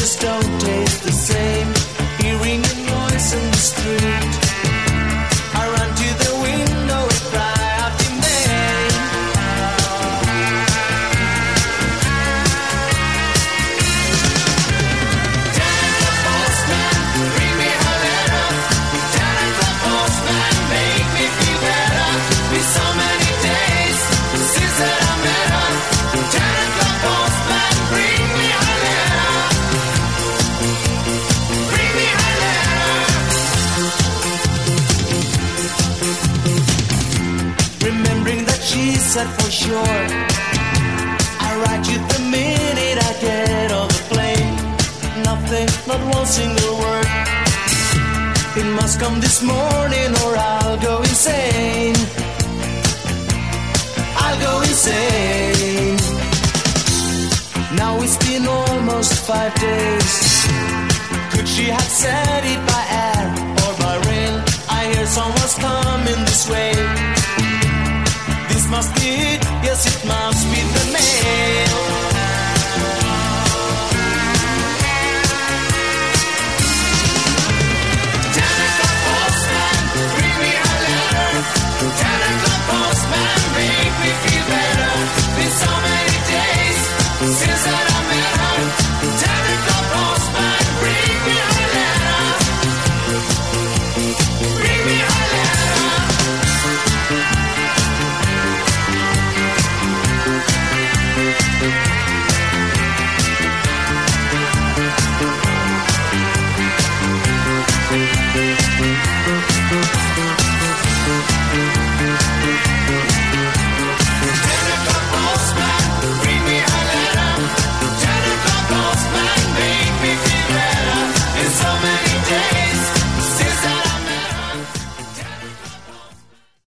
just don't taste the same. Hearing your noise in the street, I run to the window and cry out in vain. Telephone postman, bring me a letter. Telephone postman, make me feel better. Been so many days since that I met her. Telephone postman, bring me a letter. Bring me a letter. Remembering that she said for sure, I write you the minute I get off the plane. Nothing, not one single word. It must come this morning or I'll go insane. I'll go insane. Now it's been almost 5 days. Could she have said it by air or by rail? I hear someone's coming this way. This must be it, yes it must